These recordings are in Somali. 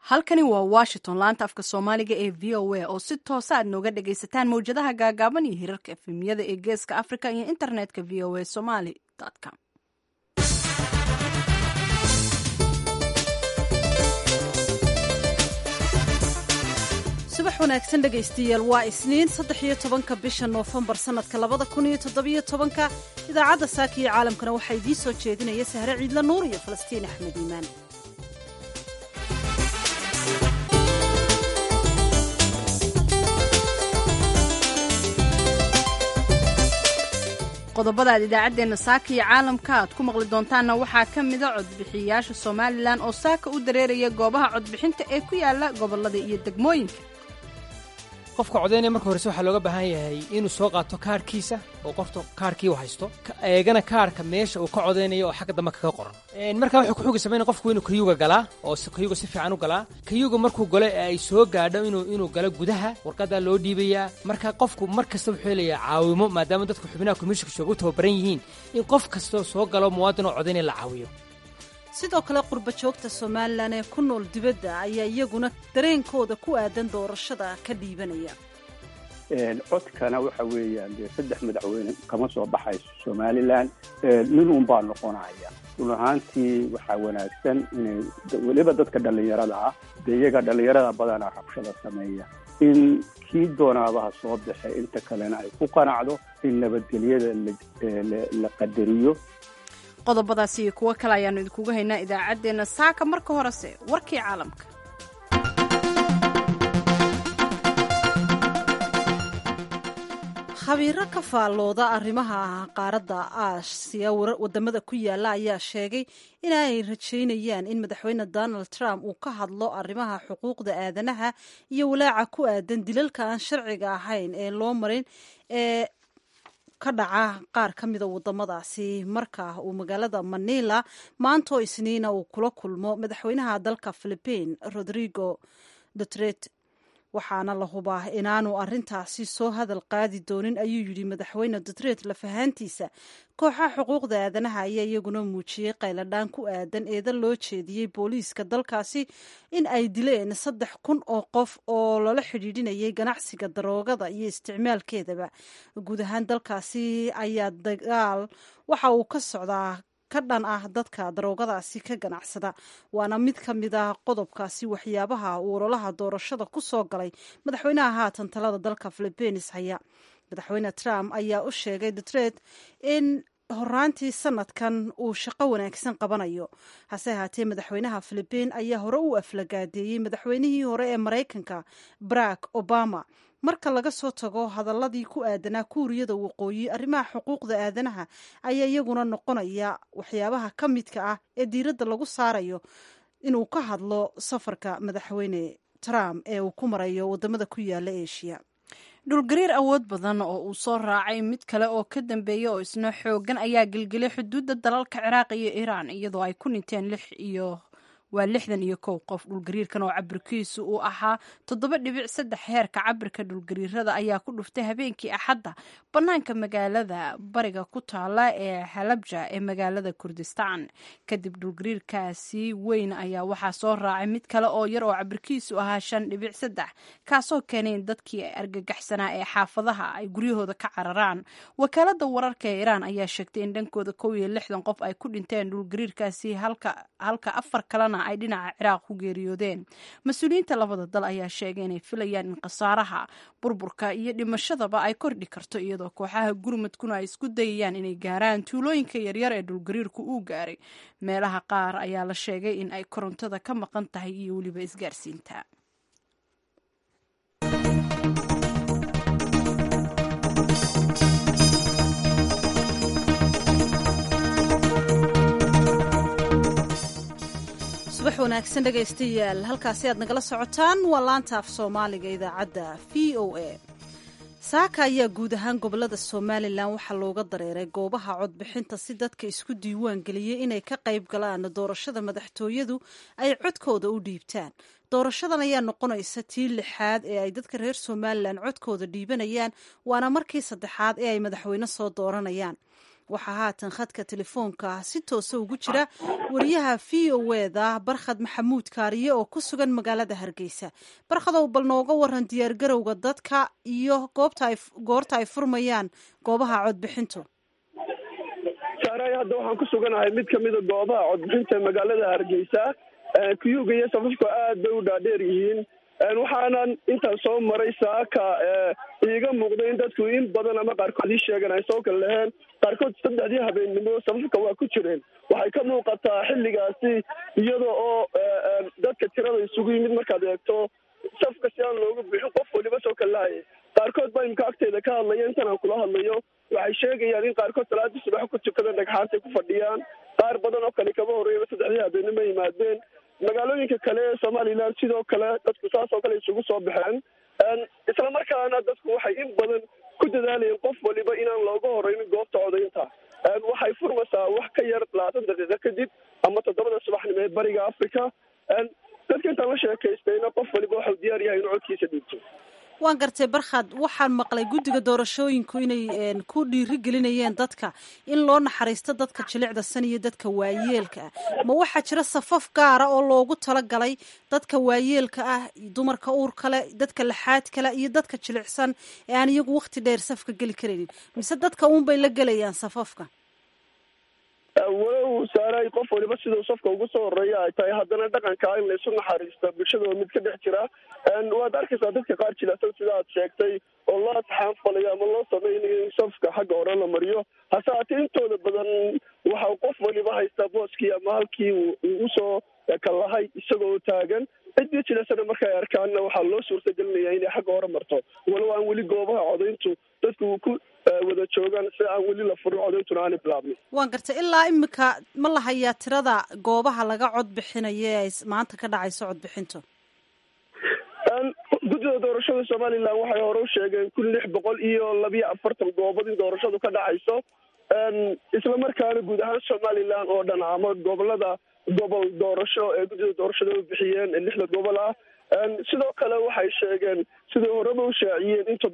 halkani waa washington laanta afka soomaaliga ee v o a oo si toosa aad nooga dhagaysataan mawjadaha gaagaaban iyo hirarka efemyada ee geeska africa iyo internetka v o a somali com. subax wanaagsan dhegaystayaal waa isniin 13 bisha noofembar sanadka 2017 idaacadda saaka iyo caalamkana waxaa idiin soo jeedinaya sahre ciidla nuur iyo falastiin axmed iimaan. qodobada aad idaacaddeenna saaka iyo caalamka aad ku maqli doontaanna waxaa ka mida codbixiyayaasha somalilan oo saaka u dareeraya goobaha codbixinta ee ku yaala gobollada iyo degmooyinka. qofka codaynaya marka horese waxaa looga baahan yahay inuu soo qaato kaarhkiisa oo qofta kaarhkii u haysto eegana kaarhka meesha uu ka codaynayo oo xagga dambe kaga qoran. markaa wuxuu kuxugi samayna qofku inuu kayuga galaa oo kayuga si fiican u galaa. kayuga markuu galo ee ay soo gaadho inuu galo gudaha warqadaa loo dhiibayaa. marka qofku mar kasta wuxuu helayaa caawimo maadaama dadku xubnaha komishinka jooga u tababaran yihiin in qof kastoo soo galo muwaadin oo codaynaya la caawiyo. sidoo kale qurba joogta somalilan ee ku nool dibadda ayaa iyaguna dareenkooda ku aadan doorashada ka dhiibanaya. codkana waxa weeyaan dee 3 madaxweyne kama soo baxayso somalilan, nin un baa noqonaya. run ahaantii waxaa wanaagsan inay weliba dadka dhallinyarada ah dee iyaga dhallinyarada badanaa rabshada sameeya in kii doonaabaha soo baxay inta kalena ay ku qanacdo in nabadgelyada la qadariyo. qodobadaasi iyo kuwo kale ayaanu idinkuga haynaa idaacaddeenna saaka. marka horese warkii caalamka. khabiiro ka faallooda arrimaha qaaradda aasiya wadamada ku yaala ayaa sheegay inay rajaynayaan in madaxweyne donald trump uu ka hadlo arrimaha xuquuqda aadanaha iyo walaaca ku aadan dilalka aan sharciga ahayn ee loo marin ee ka dhaca qaar ka mida wadamadaasi marka uu magaalada manila maantoo isniina uu kula kulmo madaxweynaha dalka philippine rodrigo duterte. waxaana la hubaa inaanu arintaasi soo hadal qaadi doonin ayuu yidhi madaxweyne duterte lafahaantiisa. kooxaha xuquuqda aadanaha ayaa iyaguna muujiyey qayladhaan ku aadan eedan loo jeediyey booliiska dalkaasi in ay dileen 3,000 oo qof oo lala xidhiidhinayay ganacsiga daroogada iyo isticmaalkeedaba. guud ahaan dalkaasi ayaa dagaal waxa uu ka socdaa ka dhan ah dadka daroogadaasi ka ganacsada, waana mid ka mid ah qodobkaasi waxyaabaha uu ololaha doorashada ku soo galay madaxweynaha haatan talada dalka philippines haya. madaxweyne trump ayaa u sheegay duterte in horaantii sanadkan uu shaqo wanaagsan qabanayo. hase ahaatee madaxweynaha philippine ayaa hore u aflagaadeeyey madaxweynihii hore ee maraykanka barack obama. marka laga soo tago hadaladii ku aadanaa kuuriyada waqooyi, arrimaha xuquuqda aadanaha ayaa iyaguna noqonaya waxyaabaha ka midka ah ee diiradda lagu saarayo inuu ka hadlo safarka madaxweyne trump ee uu ku marayo wadamada ku yaala asia. dhulgariir awood badan oo uu soo raacay mid kale oo ka dambeeya oo isna xoogan ayaa gelgelay xuduudda dalalka ciraaq iyo iiraan iyadoo ay ku dhinteen 61 qof. dhulgariirkan oo cabirkiisu uu ahaa 7.3 heerka cabirka dhulgariirada ayaa ku dhuftay habeenkii axadda bannaanka magaalada bariga ku taala ee halabja ee magaalada kurdistaan. kadib dhulgariirkaasi weyn ayaa waxaa soo raacay mid kale oo yar oo cabirkiisu ahaa 5.3 kaasoo keenay in dadkii argagaxsanaa ee xaafadaha ay guryahooda ka cararaan. wakaalada wararka ee iiraan ayaa sheegtay in dhankooda 61 qof ay ku dhinteen dhulgariirkaasi halka 4 kalena ay dhinaca ciraaq ku geeriyoodeen. mas-uuliyiinta labada dal ayaa sheegay inay filayaan in khasaaraha burburka iyo dhimashadaba ay kordhi karto iyadoo kooxaha gurmadkuna ay isku dayayaan inay gaaraan tuulooyinka yaryar ee dhulgariirku uu gaaray. meelaha qaar ayaa la sheegay in ay korontada ka maqan tahay iyo weliba isgaarsiinta. subax wanaagsan dhegaystayaal, halkaasi aad nagala socotaan waa laanta af soomaaliga idaacadda v o a. saaka ayaa guud ahaan gobolada somalilan waxaa looga dareeray goobaha codbixinta si dadka isku diiwaan geliyey inay ka qayb galaan doorashada madaxtooyadu ay codkooda u dhiibtaan. doorashadan ayaa noqonaysa tii 6aad ee ay dadka reer somalilan codkooda dhiibanayaan, waana markii 3aad ee ay madaxweyne soo dooranayaan. waxaa haatan khadka telefoonka si toosa ugu jira wariyaha v o eda barkhad maxamuud kaariye oo ku sugan magaalada hargeysa. barkhadow, bal nooga waran diyaargarowga dadka iyo goorta ay furmayaan goobaha codbixintu. saaray, hadda waxaan ku suganahay mid kamida goobaha codbixinta magaalada hargeysa. kuyuga iyo safafku aad bay u dhaadheer yihiin. waxaanan intaan soo maray saaka iiga muuqda in dadku in badan ama qaarkood ii sheegan ay soo kala laheen, qaarkood 3 habeennimo safafka waa ku jireen. waxay ka muuqataa xilligaasi iyada oo dadka tirada isugu yimid markaad eegto safka si aan loogu bixin qof waliba soo kala lahaya. qaarkood baa imika agteeda ka hadlaya, intan aan kula hadlayo waxay sheegayaan in qaarkood salaadii subax ku tukadeen dhagxaantay ku fadhiyaan. qaar badan oo kale kama horreeyaba 3 habeennimo yimaadeen. magaalooyinka kale ee somaliland sidoo kale dadku saas oo kale isugu soo baxeen. isla markaana dadku waxay in badan ku dadaalayeen qof waliba inaan looga horeynin goobta codaynta. waxay furmaysaa wax ka yar 20 daqiiqo kadib ama 7 subaxnimo ee bariga africa. dadka intaan la sheekaystayna qof waliba waxau diyaar yahay inuu codkiisa dhiibto. waan gartay barkhad, waxaan maqlay guddiga doorashooyinku inay ku dhiiri gelinayeen dadka in loo naxariisto dadka jilicda san iyo dadka waayeelka ah. ma waxaa jira safaf gaara oo loogu talagalay dadka waayeelka ah, dumarka uurka leh, dadka laxaadka leh iyo dadka jilicsan ee aan iyagu waqti dheer safka geli karaynin, mise dadka uunbay la gelayaan safafka? walow saaray qof waliba siduu safka ugu soo horeeya ay tahay, haddana dhaqanka in laysu naxariista bulshada oo mid ka dhex jira. waad arkaysaa dadka qaar jilasan sida aad sheegtay oo loo taxaan falayo ama loo sameynayo in safka xagga hore la mariyo. hase haatee intooda badan waxa qof waliba haystaa booskii ama halkii uu usoo kalahay isagoo taagan. ciddii jilasana marka ay arkaanna waxaa loo suurtagelinaya inay xagga hore marto, walow aan weli goobaha codayntu dadku ku wada joogaan si aan weli la furin codayntuna aanay bilaabnin. waan gartay, ilaa imika ma la hayaa tirada goobaha laga cod bixinayo ee maanta ka dhacayso codbixintu? guddida doorashada somaliland waxay hore u sheegeen 1642 goobood in doorashadu ka dhacayso. isla markaana guud ahaan somaliland oo dhan ama gobol doorasho ee guddida doorashada u bixiyeen 6 gobol ah. sidoo kale waxay sheegeen sidai horeba u shaaciyeen in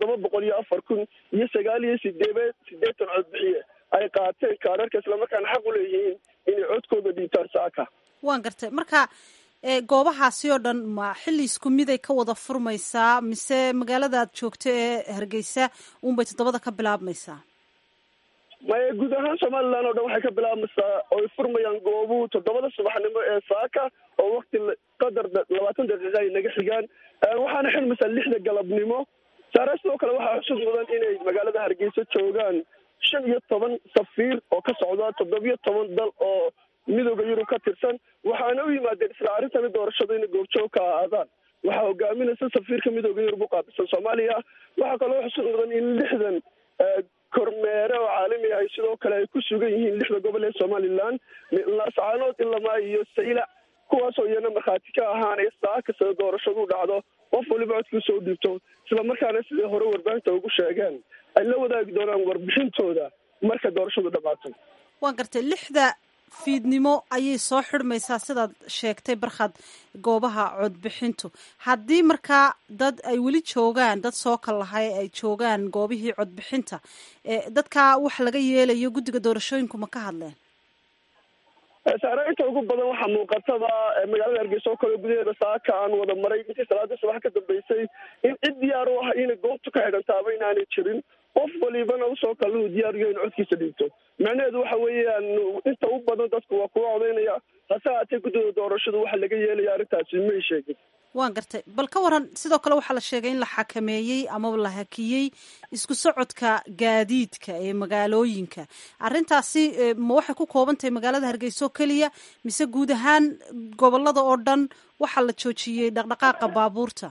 704,980 codbixiye ay qaateen kaadharka islamarkaana xaq u leeyihiin inay codkooda dhiibtaan saaka. waan gartay, marka goobahaasi oo dhan ma xilli isku miday ka wada furmaysaa mise magaalada aad joogto ee hargeysa unbay 7 ka bilaabmaysaa? maya, guud ahaan somaliland oo dhan waxay ka bilaabmaysaa oo ay furmayaan goobuhu 7 subaxnimo ee saaka oo waqti qadar 20 daqiiqa ay naga xigaan. waxaana xilmaysaa 6 galabnimo. saare sidoo kale waxaa xusud mudan inay magaalada hargeysa joogaan 15 safiir oo ka socda 17 dal oo midooda yurub ka tirsan. waxaana u yimaadeen isla arrintani doorashada inay goobjoog ka ahaadaan. waxaa hogaaminaysa safiirka midooda yurub u qaabilsan soomaaliya. waxaa kaloo xusud mudan in 60 kormeere oo caalami ah sidoo kale ay ku sugan yihiin 6 gobol ee somaliland, laascaanood ilamaa iyo saylac, kuwaasoo iyana markhaati ka ahaanaya saaka sida doorashadu dhacdo qof waliba codkiisa u dhiibto. isla markaana sidai hore warbaahinta ugu sheegeen ay la wadaagi doonaan warbixintooda marka doorashadu dhamaato. waan gartay, 6 fiidnimo ayay soo xidhmaysaa sidaad sheegtay barkhad goobaha codbixintu. haddii markaa dad ay weli joogaan, dad soo kalahay ay joogaan goobihii codbixinta, dadkaa wax laga yeelayo guddiga doorashooyinku ma ka hadleen? saare inta ugu badan waxaa muuqataba magaalada hargeysa oo kale gudaheeda saaka aan wada maray intii salaada subax ka dambeysay in cid diyaar u ah inay goobtu ka xidhantaaba inaanay jirin. qof walibana usoo kale uu diyaar yahay in codkiisa dhiibto. macnaheedu waxa weeyaan inta u badan dadku waa kuwa codaynaya. hase haatee guddida doorashadu waxa laga yeelaya arrintaasi may sheegin. waan gartay, bal ka waran, sidoo kale waxaa la sheegay in la xakameeyey amaba la hakiyey isku socodka gaadiidka ee magaalooyinka. arrintaasi ma waxay ku kooban tahay magaalada hargeysa oo keliya mise guud ahaan gobolada oo dhan waxaa la joojiyey dhaqdhaqaaqa baabuurta?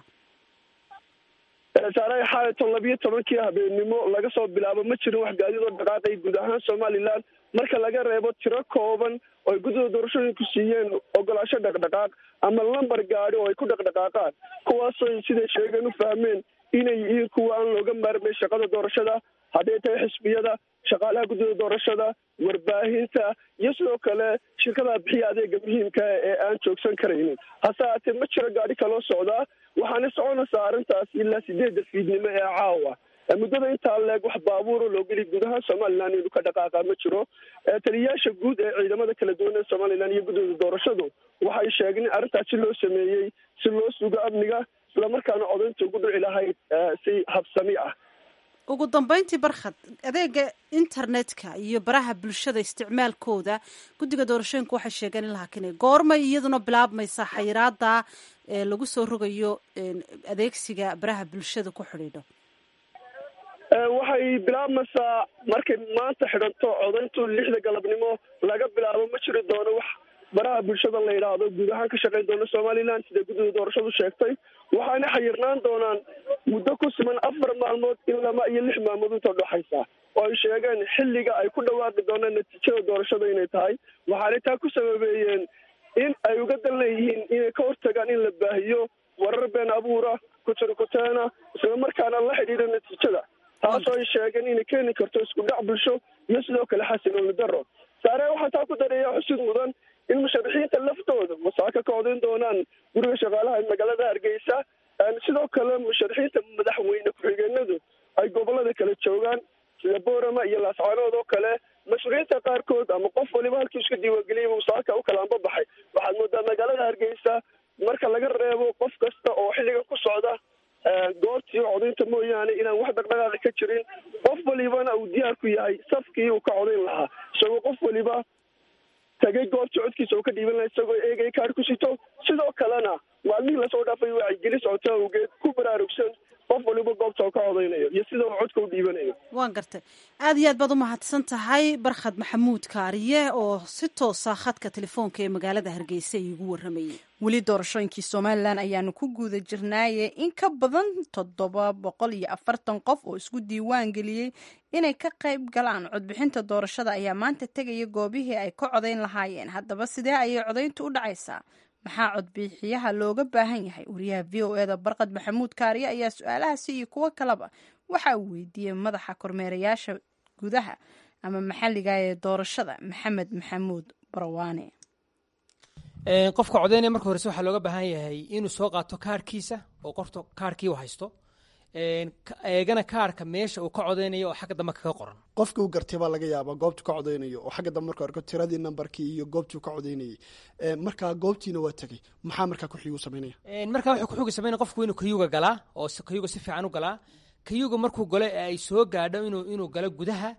saaray xaalay 12 habeennimo laga soo bilaabo ma jirin wax gaadiid oo dhaqaaqay guud ahaan somaliland marka laga reebo tiro kooban oo ay guddida doorashooyinku siiyeen ogolaasho dhaqdhaqaaq ama lambar gaadi oo ay ku dhaqdhaqaaqaan, kuwaasoo siday sheegeen u fahmeen inay yihiin kuwa aan looga maarmay shaqada doorashada, hadday tahay xisbiyada, shaqaalaha guddida doorashada, warbaahinta iyo sidoo kale shirkadaha bixiya adeega muhiimka ee aan joogsan karaynin. hase haatee ma jiro gaadhi kaloo socdaa. waxaana soconaysaa arrintaas ilaa 8 fiidnimo ee caawa. muddada intaa leeg wax baabuuro loo geli gudaha somalilan inuu ka dhaqaaqa ma jiro. taliyayaasha guud ee ciidamada kala duwan ee somalilan iyo guddooda doorashadu waxay sheegeen in arrintaasi loo sameeyey si loo sugo amniga islamarkaana codaynta ugu dhici lahayd si habsami ah. ugu dambeyntii barkhad, adeega internetka iyo baraha bulshada isticmaalkooda guddiga doorashooyinka waxay sheegeen in la hakinay. goormay iyaduna bilaabmaysa xayiraada lagu soo rogayo adeegsiga baraha bulshada ku xidhiidho? waxay bilaabmaysaa markay maanta xidhanto codayntu 6 galabnimo laga bilaabo. ma jiri doono wax baraha bulshada la yidhaahdo guud ahaan ka shaqayn doona somalilan sida guddida doorashadu sheegtay. waxaana xayirnaan doonaan muddo ku siman 4 maalmood ilaa iyo 6 maalmood inta udhaxaysa, oo ay sheegeen xilliga ay ku dhawaaqi doonaan natiijada doorashada inay tahay. waxaanay taa ku sababeeyeen in ay uga dan leeyihiin inay ka hortagaan in la baahiyo warar been abuura kuturkuteena islamarkaana la xidhiidha natiijada, taasoo ay sheegeen inay keeni karto isku dhac bulsho iyo sidoo kale xasilooni daro. saare waxaa taa ku dareeyaa xusid mudan in musharaxiinta laftooda masaaka ka codayn doonaan guriga shaqaalaha ee magaalada Hargeysa. sidoo kale musharaxiinta madaxweyne ku-xigeenadu ay gobolada kala joogaan sida Boorama iyo Laascaanood oo kale. mas-uuliyiinta qaarkood ama qof waliba halkii isku diiwaangeliyay musaaka u kala anbabaxay. waxaad moodaa magaalada Hargeysa marka laga reebo qof kasta oo xilliga ku socda goobtii codaynta mooyaane inaan wax dhaqdhaqaaqi ka jirin. qof walibana uu diyaar ku yahay safkii uu ka codayn lahaa, isagoo qof waliba tagay goobtii codkiisa uu ka dhiiban lahaa isagoo eegay kaar ku sito. sidoo kalena maalmihii lasoo dhaafay wacyigelin socota awgeed ku baraarugsan qof waliba goobta uu ka codaynayo iyo sida uu codka u dhiibanayo. waan gartay. aad iyo aad baad umahadsan tahay barkhad maxamuud kaariye oo si toosa khadka telefoonka ee magaalada Hargeysa iigu waramayay. weli doorashooyinkii somalilan ayaanu ku guda jirnaaye in ka badan 740 qof oo isku diiwaan geliyey inay ka qayb galaan codbixinta doorashada ayaa maanta tegaya goobihii ay ka codayn lahaayeen. haddaba sidee ayay codayntu u dhacaysaa? maxaa codbixiyaha looga baahan yahay? wariyaha VOA-da barkhad maxamuud kaariye ayaa su-aalahaasi iyo kuwo kaleba waxa uu weydiiyey madaxa kormeerayaasha gudaha ama maxalliga ee doorashada maxamed maxamuud barwaane. qofka codaynaya marka horese waxaa looga baahan yahay inuu soo qaato kaarkiisa oo qorto kaarkii uu haysto, eegana kaarka meesha uu ka codaynayo oo xagga dambe kaga qoran. qofkii uu gartay baa laga yaabaa goobtuu ka codaynayo oo xagga dambe marka arko tiradii nambarkii iyo goobtuu ka codaynayay. markaa goobtiina waa tegey, maxaa markaa ku-xigu samaynaya? markaa wuxuu ku-xigu samaynaya qofku inuu kayuga galaa oo kayuga si fiican u galaa. kayuga markuu galo ee ay soo gaadho inuu galo gudaha,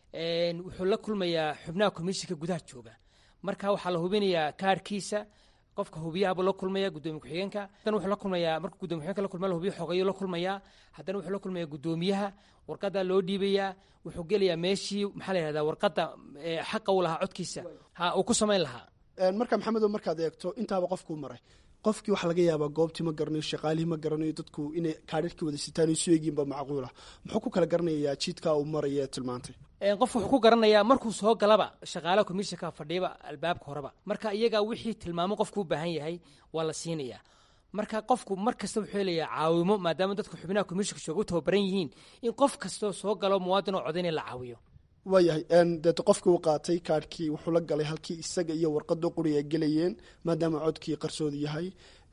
wuxuu la kulmayaa xubnaha komishinka gudaha jooga. marka waxaa la hubinayaa kaarkiisa, qofka hubiyaha la kulmaya gudoomiye ku-xigeenka. haddana wuxuu la kulmayaa markuu gudoomiye ku-xigeenka la kulmaa la hubiyo xogeeyo la kulmayaa. haddana wuxuu la kulmayaa gudoomiyaha, warqadda loo dhiibayaa. wuxuu gelayaa meeshii maxaa la yidhahdaa warqadda xaqa u lahaa codkiisa uu ku samayn lahaa. marka maxamedow markaad eegto intaaba qofkuu maray, qofkii waxaa laga yaabaa goobtii ma garanayo, shaqaalihii ma garanayo, dadku inay kaadhirhkii wada sitaan isu eegiinba macquula. muxuu ku kala garanayaa jidkaa uu maraya ee tilmaantay? qofku wuxuu ku garanayaa markuu soo galaba shaqaalaha komishinka fadhiyaba albaabka horeba. marka iyagaa wixii tilmaamo qofku u baahan yahay waa la siinayaa. marka qofku mar kasta wuxuu helayaa caawimo, maadaama dadku xubnaha komishinka jooga u tababaran yihiin in qof kastoo soo galo muwaadin oo codaynaya la caawiyo. waayahay deeto qofkii uu qaatay kaarhkii wuxuu la galay halkii isaga iyo warqadoo quri ay gelayeen maadaama codkii qarsoodi yahay.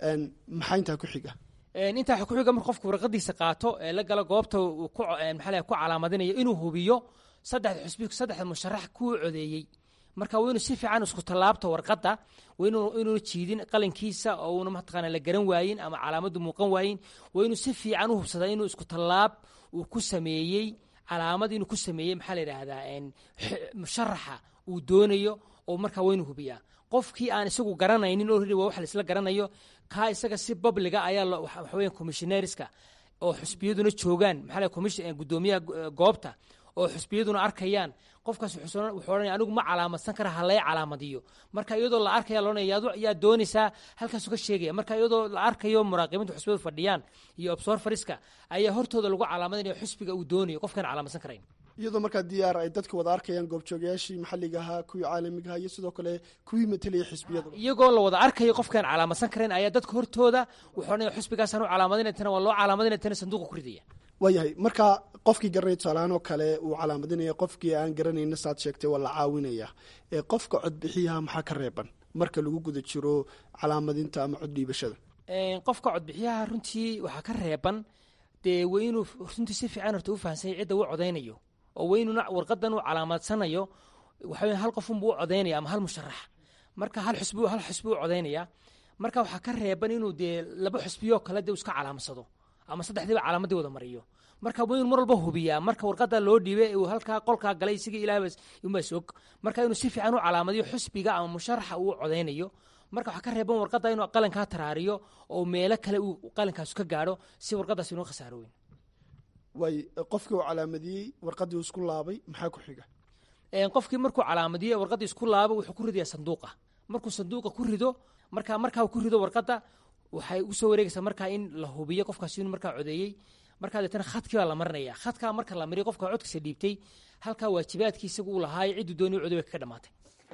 maxaa intaa ku xiga? intaa waxa ku xiga marka qofku warqadiisa qaato ee la galo goobta uu ku calaamadinayo inuu hubiyo saddexda musharax kuu codeeyey. marka waa inuu si fiican isku tallaabto warqadda, waa inuu jiidin qalinkiisa oo uuna mataqaana la garan waayin ama calaamadu muuqan waayin. waa inuu si fiican u hubsadaa inuu isku tallaab uu ku sameeyey, calaamad inuu ku sameeyey maxaa la yidhaahdaa musharaxa uu doonayo, oo markaa waa inuu hubiyaa. qofkii aan isagu garanaynin already waa wax la isla garanayo, kaa isaga si babliga ayaa waxa weeyaan commissionerska oo xusbiyaduna joogaan maxaa la commission gudoomiyaha goobta oo xusbiyaduna arkayaan. qofkaas wuxuu odhanaya anigu ma calaamadsan kara halay calaamadiyo. marka iyadoo la arkaya loonaya yaa doonaysaa halkaasuu ka sheegaya. marka iyadoo la arkayo muraaqibiinta xusbiyadu fadhiyaan iyo observeriska ayaa hortooda lagu calaamadinaya xusbiga uu doonayo qofkaan calaamadsan karayn. iyadoo markaa diyaar ay dadka wada arkayaan goobjoogayaashii maxalliga ahaa, kuwii caalamiga ahaa iyo sidoo kale kuwii matelaya xisbiyada. iyagoo la wada arkayo qofkaan calaamadsan karayn ayaa dadka hortooda wuxuu odhanaya xusbigaasaan u calaamadinay tana waa loo calaamadinay tana sanduuqa ku ridaya. waayahay markaa qofkii garanay tusaalahaan oo kale uu calaamadinaya, qofkii aan garanayna saad sheegtay waa la caawinaya. qofka codbixiyaha maxaa ka reeban marka lagu guda jiro calaamadinta ama cod dhiibashada? qofka codbixiyaha runtii waxaa ka reeban dee waa inuu runtii si fiican horta u fahansanya cidda u codaynayo oo waa inuuna warqadan u calaamadsanayo waxa weya hal qofunbuu u codaynaya ama hal musharax marka hal xusbi u codaynaya marka waxaa ka reeban inuu dee laba xusbiyoo kale dee iska calaamasado ama saddexdiiba calaamadii wada mariyo marka waa inuu mar walba hubiyaa marka warqada loo dhiibay uu halkaa qolkaa galay isaga ilaahba uma sog marka inuu si fiican u calaamadiyo xusbiga ama musharaxa uu codaynayo marka waxaa ka reeban warqada inuu qalinkaa taraariyo oo meelo kale uu qalinkaas ka gaadho si warqadaas inuu khasaaro weyn way qofkii uu calaamadiyey warqadii isku laabay maxaa ku xiga qofkii markuu calaamadiyey warqadii isku laabo wuxuu ku ridayaa sanduuqa markuu sanduuqa ku rido markaa ku rido warqada waxay u soo wareegaysaa markaa in la hubiyo qofkaasi inuu markaa codeeyey markaa deetana khadkii baa la marinaya khadkaa marka la mariyo qofka codkiisa dhiibtay halkaa waajibaadkii isagu uu lahaay cidduu doonay coday way kaga dhamaatay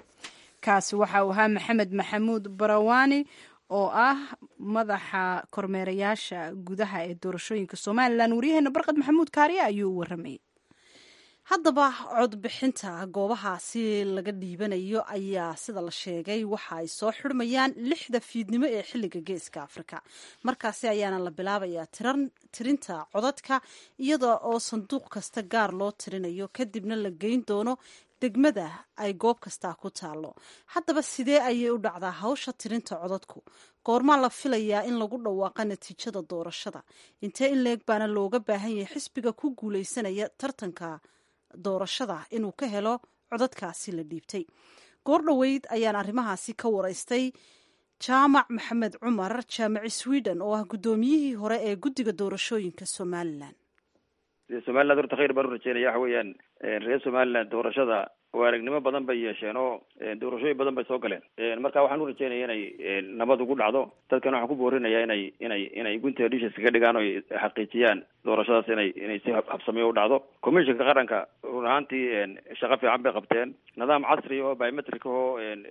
kaasi waxa uu ahaa maxamed maxamuud barawaani oo ah madaxa kormeerayaasha gudaha ee doorashooyinka somalilan waryaheena barqad maxamuud kaariye ayuu u waramayay haddaba codbixinta goobahaasi laga dhiibanayo ayaa sida la sheegay waxa ay soo xidhmayaan 6 fiidnimo ee xilliga geeska afrika markaasi ayaana la bilaabayaa tirinta codadka iyada oo sanduuq kasta gaar loo tirinayo kadibna la geyn doono degmada ay goob kastaa ku taalo haddaba sidee ayay u dhacdaa hawsha tirinta codadku goormaa la filayaa in lagu dhawaaqa natiijada doorashada intee in leeg baana looga baahan yahay xisbiga ku guuleysanaya tartanka doorashada inuu ka helo codadkaasi la dhiibtay goor dhoweyd ayaan arrimahaasi ka waraystay jaamac maxamed cumar jaamaci sweden oo ah guddoomiyihii hore ee guddiga doorashooyinka somalilan somaliland horta khayr baan u rajeynaya waxa weeyaan reer somaliland doorashada waaragnimo badan bay yeesheen oo doorashooyin badan bay soo galeen marka waxaan u rajeynaya inay nabad ugu dhacdo dadkana waxaan ku boorinayaa inay gunta dishes kaga dhigaan oo xaqiijiyaan doorashadaas inay si habsamiyo u dhacdo commissionka qaranka run ahaantii shaqo fiican bay qabteen nidaam casri oo biometric oo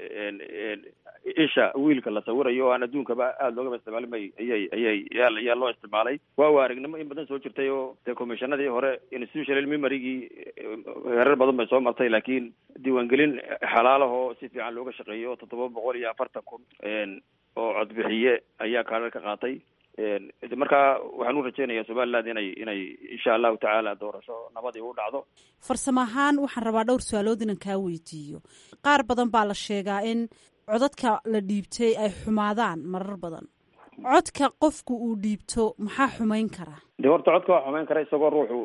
isha wiilka la sawirayo oo aan adduunkaba aada loogaba isticmaalin bay ayaa loo isticmaalay waa waaragnimo in badan soo jirtay oo dee commissionadii hore institutional memorygii heerar badan bay soo martay laakiin diiwaangelin xalaalahoo si fiican looga shaqeeyo 740,000 oo codbixiye ayaa kaarar ka qaatay marka waxaan u rajeynayaa somaliland inay insha allahu tacaala doorasho nabadii u dhacdo farsamo ahaan waxaan rabaa dhowr su-aalood inaan kaa weydiiyo qaar badan baa la sheegaa in codadka la dhiibtay ay xumaadaan marar badan codka qofku uu dhiibto maxaa xumayn karaa de horta codka waa xumayn kara isagoo ruuxu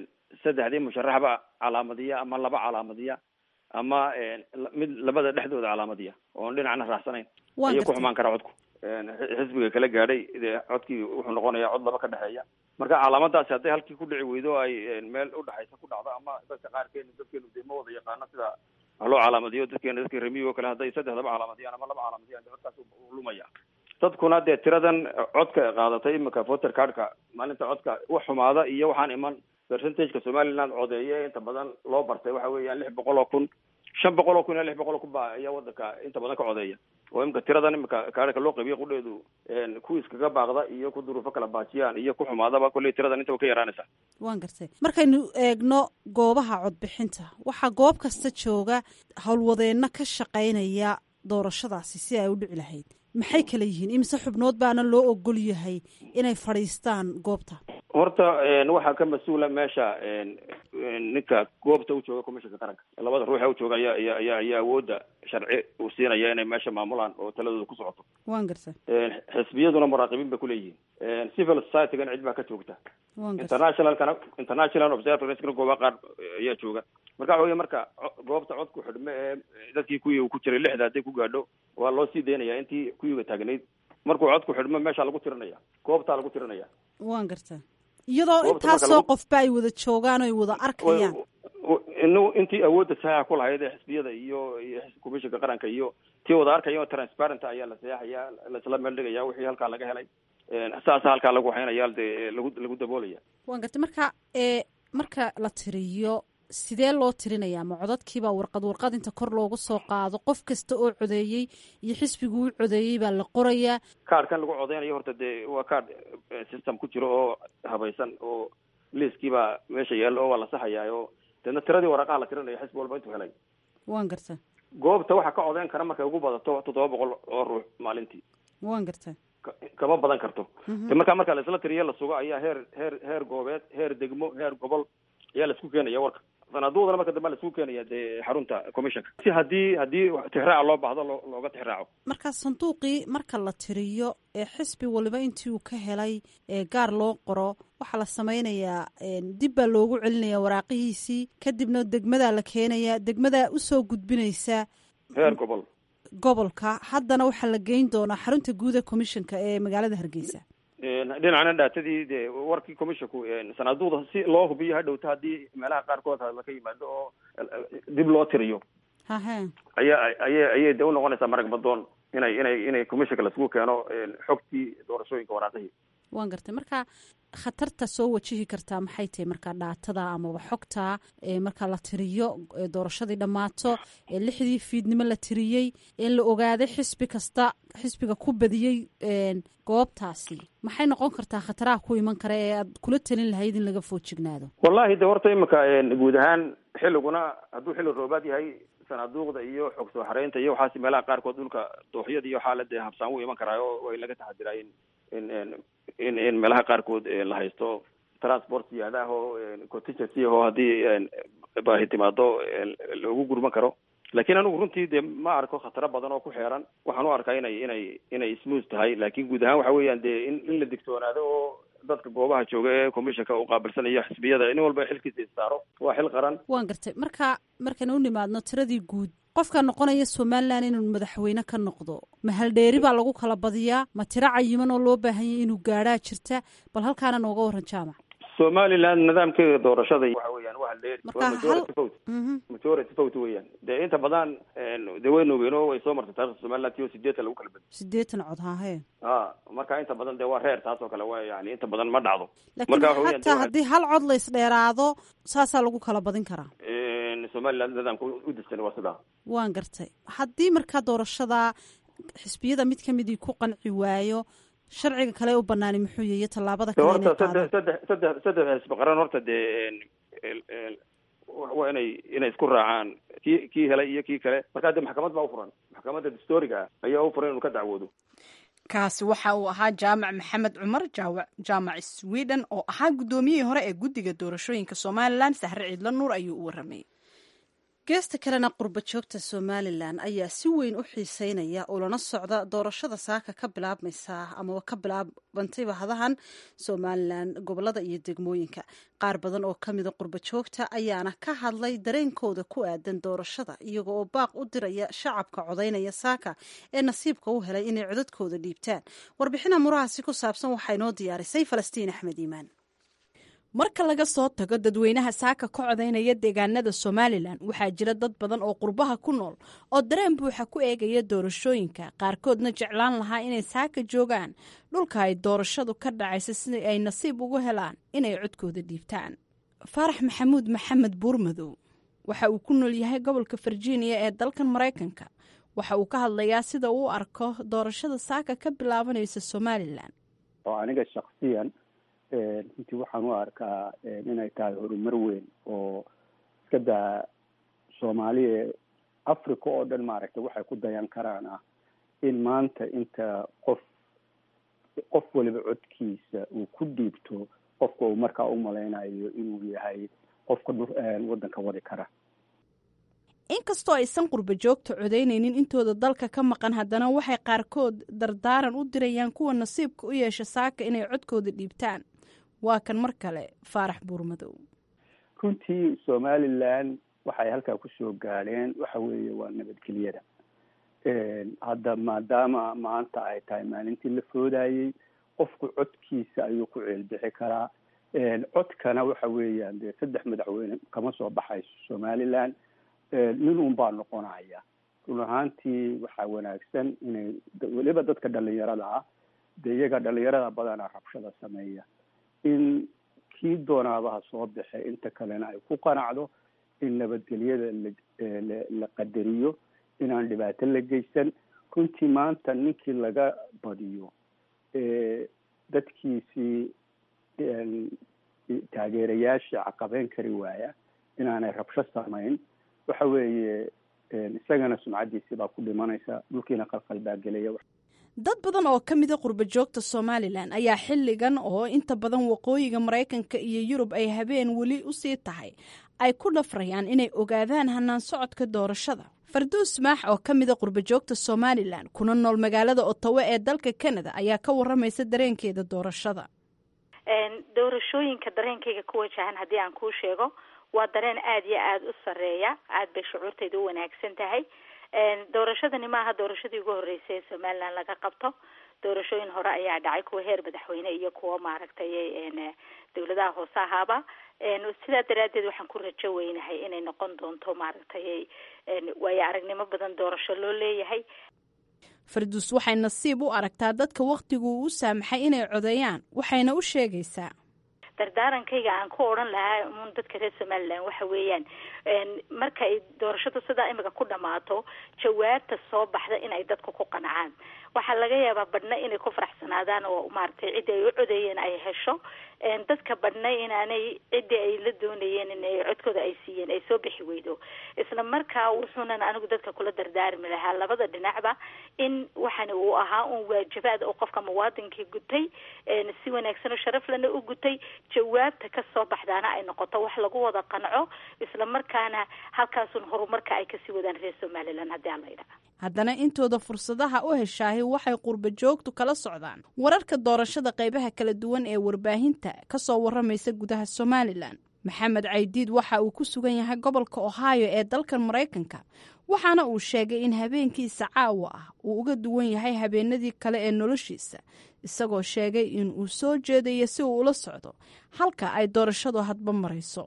3 musharaxba calaamadiya ama 2 calaamadiya ama mid labada dhexdooda calaamadiya oon dhinacna raacsanayn ayuu ku xumaan karaa codku xisbiga kala gaadhay codkii wuxuu noqonayaa cod laba ka dhexeeya marka calaamadaasi hadday halkii ku dhici weydo ay meel udhexaysa ku dhacdo ama dadka dadkeenu dee ma wada yaqaano sida loo calaamadiyo dadka remiyo kale hadday 3 calaamadiyaan ama 2 calaamadiyaan codkaas uu lumaya dadkuna dee tiradan codka qaadatay imika voter cardka maalinta codka wax xumaada iyo waxaan iman percentageka somaliland codeeye inta badan loo bartay waxa weeyaan 600,000 500,000 ilaa 600,000 baa ayaa wadanka inta badan ka codeeya oo imika tiradan imika kaarka loo qaybiyo qudheedu ku iskaga baaqda iyo ku duruufo kala baajiyaan iyo ku xumaadaba kulli tiradan inta way ka yaraanaysaa waan gartay markaynu eegno goobaha codbixinta waxaa goob kasta jooga howlwadeenno ka shaqaynaya doorashadaasi si ay u dhici lahayd maxay kala yihiin imise xubnood baana loo ogol yahay inay fadhiistaan goobta horta waxaa ka mas-uula meesha ninka goobta u jooga commissionka qaranka labada ruux ee u jooga ayaa awoodda sharci uu siinaya inay meesha maamulaan oo taladooda ku socoto waan garta xisbiyaduna muraaqibiin bay kuleeyihiin civil society-gana cid baa ka joogta international observers gooba qaar ayaa jooga marka waxa wey marka goobta codku xidhme ee dadkii kuwii uu ku jiray 6 hadday ku gaadho waa loo sii daynaya intii kuwiiga taagnayd markuu codku xidhmo meesha lagu tirinaya goobtaa lagu tirinaya waan garta iyadoo intaasoo qofba ay wada joogaan oo ay wada arkayaan intii awoodda saxiixa ku lahayd ee xisbiyada iyo commissionka qaranka iyo tii wada arkaya oo transparent ayaa la saxeexaya laisla meel dhigaya wixii halkaa laga helay saasa halkaa lagu waxaynaya dee lagu daboolaya waan gartay marka la tiriyo sidee loo tirinayaa ma codadkiibaa warqad inta kor loogu soo qaado qof kasta oo codeeyey iyo xisbigu u codeeyey baa la qorayaa kaarhkan lagu codeynayo horta dee waa kaarh system ku jiro oo habaysan oo liiskiibaa meesha yaallo oo waa la saxayaa oo deedna tiradii waraqaha la tirinayo xisbi walba intuu helay waan garta goobta waxaa ka codeyn kara markay ugu badato 700 oo ruux maalintii waan garta kama badan karto. Marka la tiriyo la sugo ayaa heer goobeed, heer degmo, heer gobol ayaa la isku keenaya warka. sanaaduudana marka dambe la isku keenaya dee xarunta commissionka si haddii tixraac loo baahdo looga tixraaco. marka sanduuqii marka la tiriyo xisbi waliba intii uu ka helay gaar loo qoro waxaa la samaynayaa dib baa loogu celinaya waraaqihiisii, kadibna degmadaa la keenaya, degmadaa usoo gudbinaysa heer gobolka, haddana waxaa la geyn doonaa xarunta guud ee commissionka ee magaalada Hargeysa. dhinacna dhaatadii dee warkii commissionku sanaaduuda si loo hubiyo hadhowta haddii meelaha qaarkood hadla ka yimaado oo dib loo tiriyo ayay de unoqonaysaa marag badoon inay commissionka lasugu keeno xogtii doorashooyinka waraaqihii. waan gartay. marka khatarta soo wajihi kartaa maxay tahay markaa dhaatada amaba xogta marka la tiriyo doorashadii dhammaato 6dii fiidnimo la tiriyey in la ogaaday xisbi kasta xisbiga ku badiyey goobtaasi, maxay noqon kartaa khataraha ku iman kara ee aad kula talin lahayd in laga foojignaado? wallahi de horta imika guud ahaan xilliguna hadduu xilli roobaad yahay sanaaduuqda iyo xog soo xareynta iyo waxaasi meelaha qaarkood dhulka dooxyada iyo xaalada habsaan u iman karaa oo way laga taxadiraayeen in meelaha qaarkood la haysto transport siyaada ah oo contingency oo haddii baahi timaado loogu gurman karo. laakiin anigu runtii de ma arko khataro badan oo ku xeeran. waxaan u arkaa inay smooth tahay, laakiin guud ahaan waxa weeyaan de in la digtoonaado oo dadka goobaha jooga ee commissionka u qaabilsanayo xisbiyada in walba xilkiisa saaro. waa xil qaran. waan gartay. markaan u nimaadno tiradii guud, qofka noqonaya Somaliland inuu madaxweyne ka noqdo ma haldheeri baa lagu kala badiyaa, ma tiro cayiman oo loo baahan yahay inuu gaadhaa jirta? bal halkaana nooga waran jaamac. Somaliland nidaamkeeda doorashada waxa weeyaan waa haldheeri, majority vote weeyaan. dee inta badan de way noogeenoo way soo martay taariikhda Somaliland iyo 80 lagu kala badiyo 80 cod marka inta badan de waa reer taas oo kale waa yani inta badan ma dhacdo. marka hataa haddii hal cod la isdheeraado saasaa lagu kala badin karaa. Somaliland nidaamka u distan waa sidaa. waan gartay. haddii markaa doorashada xisbiyada mid ka midii ku qanci waayo, sharciga kale u banaani muxuu yahay tallaabada kale inay qaadaan? saddex xisbi qaran horta dee waa inay isku raacaan kii helay iyo kii kale. markaa de maxkamad baa u furan, maxkamadda dastuuriga ayaa u furan inuu ka dacwoodo. kaasi waxa uu ahaa jaamac maxamed cumar jaamac Sweden oo ahaa guddoomiyihii hore ee guddiga doorashooyinka Somaliland. Sahre Ciidla Nuur ayuu u waramay. geesta kalena qurba joogta Somaliland ayaa si weyn u xiiseynaya oo lana socda doorashada saaka ka bilaabmaysa ama ka bilaabantay bahadahan Somaliland gobolada iyo degmooyinka. qaar badan oo ka mida qurba joogta ayaana ka hadlay dareenkooda ku aadan doorashada, iyaga oo baaq u diraya shacabka codaynaya saaka ee nasiibka u helay inay codadkooda dhiibtaan. warbixina murahaasi ku saabsan waxaa inoo diyaarisay Falastiin Axmed Iimaan. marka laga soo tago dadweynaha saaka ka codaynaya deegaanada Somaliland, waxaa jira dad badan oo qurbaha ku nool oo dareen buuxa ku eegaya doorashooyinka, qaarkoodna jeclaan lahaa inay saaka joogaan dhulka ay doorashadu ka dhacaysa si ay nasiib ugu helaan inay codkooda dhiibtaan. Faarax Maxamuud Maxamed Buurmadow waxa uu ku nool yahay gobolka Virginia ee dalkan Mareykanka. waxa uu ka hadlayaa sida uu arko doorashada saaka ka bilaabanaysa Somaliland. oo aniga shakhsiyan intii waxaan u arkaa inay tahay horumar weyn oo iska daa Soomaaliya Africa oo dhan maaragtay waxay ku dayan karaan in maanta inta qof waliba codkiisa uu ku dhiibto qofka uu markaa u malaynayo inuu yahay qofka waddanka wadi kara. inkastoo aysan qurba joogta codaynaynin intooda dalka ka maqan, haddana waxay qaarkood dardaaran u dirayaan kuwa nasiibka u yeesha saaka inay codkooda dhiibtaan. waa kan mar kale Faarax Buurmadow. runtii Somaliland waxay halkaa kusoo gaadheen waxa weeye waa nabadgelyada. hadda maadaama maanta ay tahay maalintii la foodayey, qofku codkiisa ayuu ku ceelbixi karaa. codkana waxa weeyaan dee 3 madaxweyne kama soo baxayso Somaliland, nin un baa noqonaya. run ahaantii waxaa wanaagsan inay weliba dadka dhalinyarada ah, dee iyaga dhalinyarada badanaa rabshada sameeya, in kii doonaabaha soo baxe inta kalena ay ku qanacdo in nabadgelyada la qadariyo, inaan dhibaato la geysan. runtii maanta ninkii laga badiyo dadkiisii taageerayaasha caqabeyn kari waaya inaanay rabsho samayn, waxa weeye isagana sumcadiisii baa ku dhimanaysa, dhulkiina qalqal baa gelaya. dad badan oo ka mida qurba joogta somalilan ayaa xilligan oo inta badan waqooyiga maraykanka iyo yurub ay habeen weli usii tahay ay ku dhafrayaan inay ogaadaan hanaan socodka doorashada. farduus maax oo ka mida qurba joogta somalilan kuna nool magaalada ottawa ee dalka canada ayaa ka waramaysa dareenkeeda doorashada. doorashooyinka dareenkayga ku wajahan haddii aan kuu sheego waa dareen aad iyo aada u sareeya, aad bay shucuurtayda u wanaagsan tahay. doorashadani maaha doorashadii ugu horreysay ee somalilan laga qabto. doorashooyin hore ayaa dhacay, kuwa heer madaxweyne iyo kuwa maaragtay dawladaha hoose ahaaba. sidaa daraaddeed waxaan ku rajo weynahay inay noqon doonto maaragtay waayo aragnimo badan doorasho loo leeyahay. farduus waxay nasiib u aragtaa dadka wakhtigu u saamaxay inay codeeyaan, waxayna u sheegaysaa dardaarankayga aan ku odhan lahaa uun dadka reer somalilan waxa weeyaan marka ay doorashadu sidaa imika ku dhammaato jawaabta soo baxda inay dadku ku qancaan. waxaa laga yaabaa badhna inay ku faraxsanaadaan oo maaragtay ciddii ay u codeeyeen ay hesho, dadka badhna inaanay ciddii ay la doonayeen in codkooda ay siiyeen ay soo bixi weydo. isla markaa wuxuunan anigu dadka kula dardaarmi lahaa labada dhinacba in waxani uu ahaa un waajibaad oo qofka muwaadinkii gutay, si wanaagsan oo sharaf lana u gutay, jawaabta ka soo baxdaana ay noqoto wax lagu wada qanco, isla markaana halkaasun horumarka ay kasii wadaan reer somalilan haddii aan la yidhaha. haddana intooda fursadaha u heshaahi waxay qurba joogtu kala socdaan wararka doorashada qaybaha kala duwan ee warbaahinta ka soo waramaysa gudaha somalilan. maxamed caydiid waxa uu ku sugan yahay gobolka ohio ee dalkan maraykanka, waxaana uu sheegay in habeenkiisa caawa ah uu uga duwan yahay habeenadii kale ee noloshiisa, isagoo sheegay in uu soo jeedayo si uu ula socdo halka ay doorashadu hadba marayso.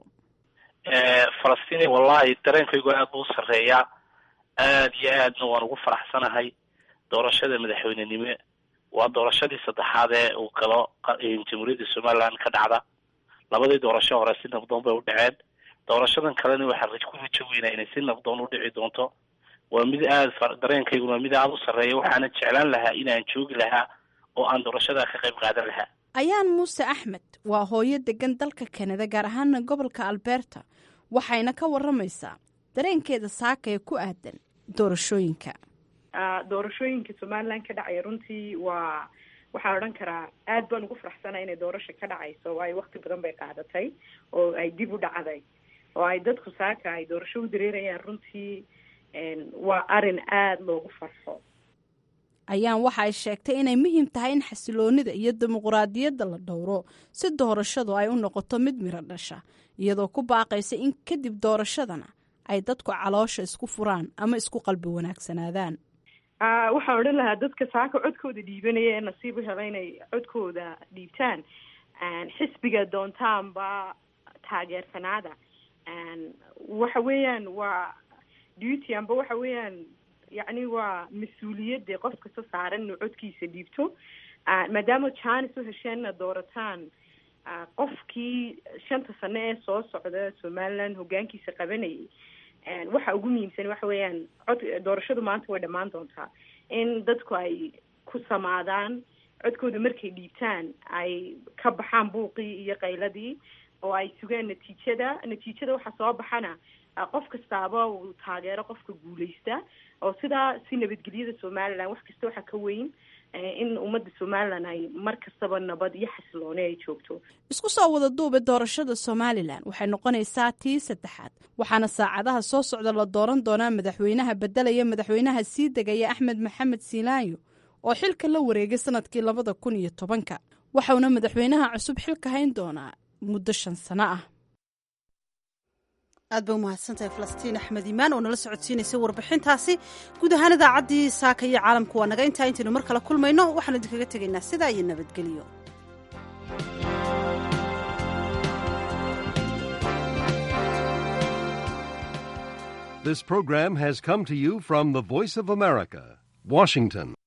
falastiin wallaahi dareenkaygu aad buu u sarreeyaa, aad iyo aadna waan ugu faraxsanahay. doorashada madaxweynenimo waa doorashadii saddexaad ee uu galo jamhuuriyadda somalilan ka dhacda. labadii doorasho hore si nabdoon bay u dhaceen. doorashadan kalena waxaa ku rajo weynaa inay si nabdoon u dhici doonto. waa mid aada dareenkayguna waa mid aada u sarreeya, waxaana jeclaan lahaa inaan joogi lahaa oo aan doorashada ka qayb qaadan lahaa. ayaan muuse axmed waa hooyo degan dalka kanada, gaar ahaana gobolka alberta, waxayna ka waramaysaa dareenkeeda saaka ee ku aadan doorashooyinka. doorashooyinka somalilan ka dhacaya runtii waxaan odhan karaa aad baan ugu faraxsanaa inay doorasho ka dhacayso, waayo wakti badan bay qaadatay oo ay dib u dhacday, oo ay dadku saaka ay doorasho u dareerayaan. runtii waa arin aada loogu farxo. ayaan waxa ay sheegtay inay muhiim tahay in xasiloonida iyo dimuquraadiyadda la dhowro si doorashadu ay u noqoto mid miro dhasha, iyadoo ku baaqaysa in kadib doorashadana ay dadku caloosha isku furaan ama isku qalbi wanaagsanaadaan. waxaan odhan lahaa dadka saaka codkooda dhiibanaya ee nasiib u hela inay codkooda dhiibtaan, xisbiga doontaanba taageersanaada. waxa weeyaan waa duty amba waxa weeyaan yacni waa mas-uuliyadda qof kasta saaran inuu codkiisa dhiibto, maadaama jaanis u hesheenna doorataan qofkii 5 sano ee soo socda somalilan hoggaankiisa qabanayay. waxa ugu muhiimsan waxa weeyaan doorashadu maanta way dhammaan doontaa, in dadku ay ku samaadaan codkooda markay dhiibtaan, ay ka baxaan buuqii iyo qayladii, oo ay sugaan natiijada waxa soo baxana qof kastaaba uu taageero qofka guuleysta, oo sidaa si nabadgelyada somalilan wax kasta waxa ka weyn in ummadda somalilan ay mar kastaba nabad iyo xasilooni ay joogto. isku soo wada duube doorashada somalilan waxay noqonaysaa tii saddexaad, waxaana saacadaha soo socda la dooran doonaa madaxweynaha bedelaya madaxweynaha sii degaya axmed maxamed siilaayo oo xilka la wareegay sanadkii 2010. waxauna madaxweynaha cusub xilka hayn doonaa muddo 5 sano ah. aad ba umahadsantahay falastiin axmed iimaan oo nala socodsiinaysay warbixintaasi. guud ahaan idaacaddii saaka iyo caalamku waa naga intaa. intaynu mar kale kulmayno waxaan idinkaga tegaynaa sidaa iyo nabadgelyo. This program has come to you from the Voice of America, Washington.